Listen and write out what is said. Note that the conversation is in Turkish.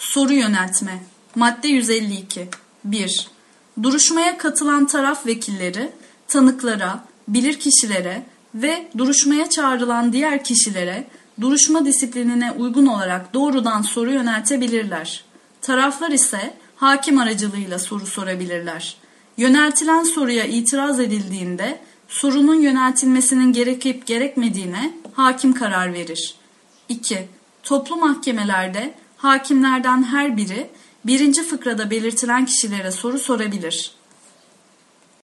Soru yöneltme. Madde 152. 1. Duruşmaya katılan taraf vekilleri, tanıklara, bilirkişilere ve duruşmaya çağrılan diğer kişilere duruşma disiplinine uygun olarak doğrudan soru yöneltebilirler. Taraflar ise hakim aracılığıyla soru sorabilirler. Yöneltilen soruya itiraz edildiğinde sorunun yöneltilmesinin gerekip gerekmediğine hakim karar verir. 2. Toplu mahkemelerde hakimlerden her biri 1. fıkrada belirtilen kişilere soru sorabilir.